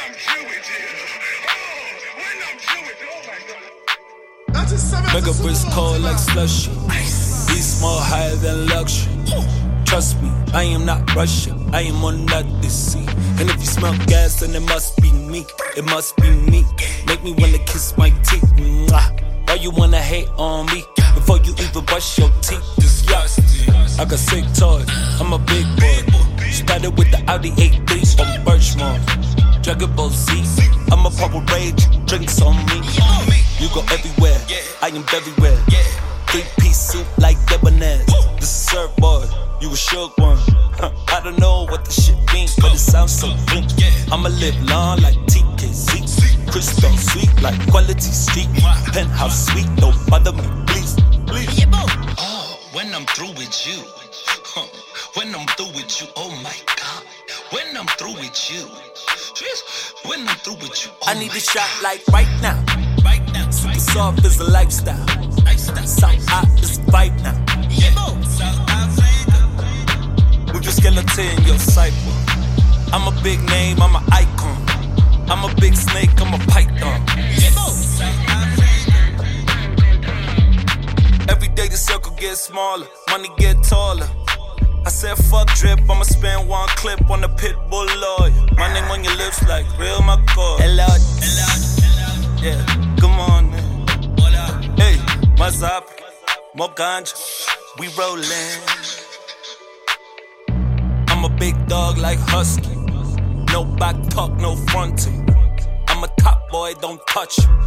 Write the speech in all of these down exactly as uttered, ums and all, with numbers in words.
I'm through with you. Oh, when I'm through with you. Oh my God. Make a wrist cold like slushy. Be small, higher than luxury. Trust me, I am not Russian. I am on that sea. And if you smell gas, then it must be me. It must be me. Make me wanna kiss my teeth. Mwah. Why you wanna hate on me before you even brush your teeth? Disgusting. I got sick toys. I'm a big boy. Started with the Audi A three from Birchmore. Dragon Ball Z. I'm a purple rage. Drinks on me. You go everywhere. I am everywhere. Three-piece suit like Debonair. This is surfboard. You a shook one. Huh. I don't know what the shit means, but it sounds so green. I'ma live long like T K Z. Crystal sweet like Quality Street. Penthouse sweet, don't bother me, please. Please. Oh, when I'm through with you. Huh. When I'm through with you, oh my God. When I'm through with you. When I'm through with you, oh I need my a shot God. like right now. Right now. Super soft is a lifestyle. South hot is a vibe now. Move your skeleton, your cypher. I'm a big name, I'm an icon. I'm a big snake, I'm a python. Every day the circle gets smaller, money get taller. I said fuck drip, I'ma spend one clip on the pit bull lawyer. My name on your lips like real McCoy. Hello, yeah, come on, man. Hey, what's up? More ganja, we rollin'. I'm a big dog like Husky. No back talk, no fronting. I'm a top boy, don't touch me.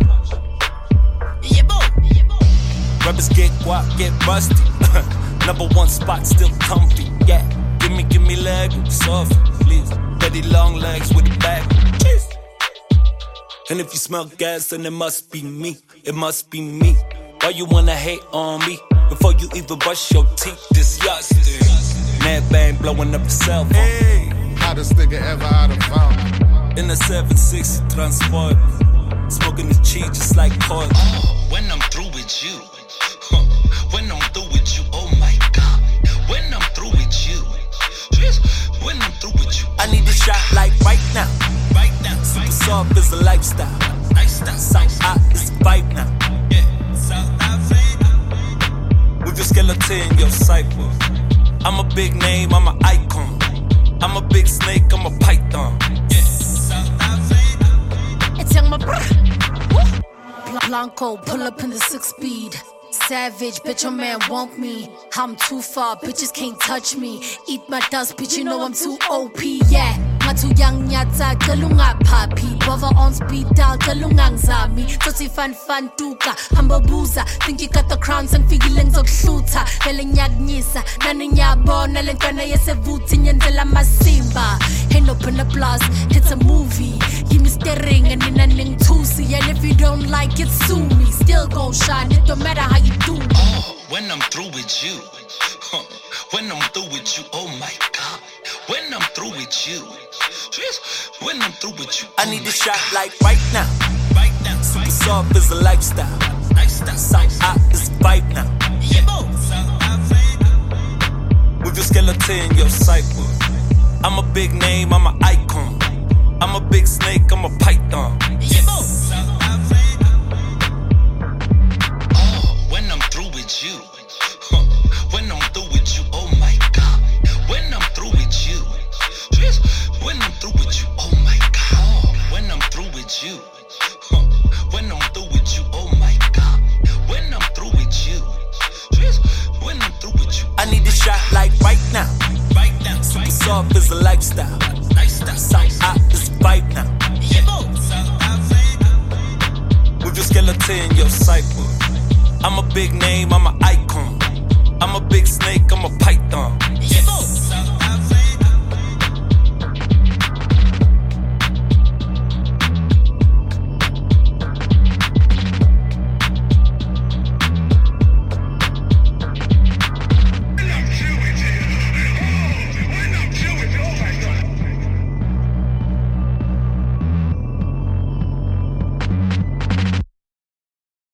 Rappers get guap, get rusty. Number one spot, still comfy. Yeah, give me, give me leg, soft, please. Daddy long legs with a back. Cheers. And if you smell gas, then it must be me. It must be me. Why you wanna hate on me before you even brush your teeth? Disgusting. Mad bang blowing up the cell phone. Hey, hottest nigga ever out of found. In a seven sixty transport, smoking the cheese just like pork. Oh, when I'm through with you. Huh. When I'm through with you, oh my God. When I'm through with you. When I'm through with you. I need a shot like right now. Right now. Super soft is a lifestyle. Lifestyle. South hot is a vibe now. Move your skeleton, your cypher. I'm a big name, I'm an icon. I'm a big snake, I'm a python. It's young my Blanco, pull up in the six speed. Savage, bitch, your man want me. I'm too far, bitches can't touch me. Eat my dust, bitch, you know I'm too O P, yeah. I'm too young, nyata, kalunga papi. Brother on speed dial, kalungang zami. Toti fan fan tuka, hambabuza. Think you got the crowns and feelings of shoota. Velenyak nisa, naninyabo, nalentana yesevuti, nyendela masimba. Ain't open the plus, it's a movie. Give me staring and in a ning tusi. And if you don't like it, sue me. Still gon' shine, it don't matter how you do. Oh, when I'm through with you. Huh. When I'm through with you, oh my God. When I'm through with you. When I'm through with you, oh I need a shot God. like right now. Right now. Super soft is a lifestyle. Lifestyle. South hot is a vibe now. Move your skeleton, your cypher. I'm a big name, I'm an icon. I'm a big snake, I'm a python. Oh, when I'm through with you. Huh. When I'm through with you, oh my God. When I'm through with you. When I'm through with you, oh my God. Oh, when I'm through with you. Huh. When I'm through with you, oh my God. When I'm through with you. When I'm through with you, I need a shot like right now. right now. Super soft is a lifestyle. Lifestyle. South hot is a vibe now. Move your skeleton, your cypher. I'm a big name, I'm an icon. I'm a big snake, I'm a python.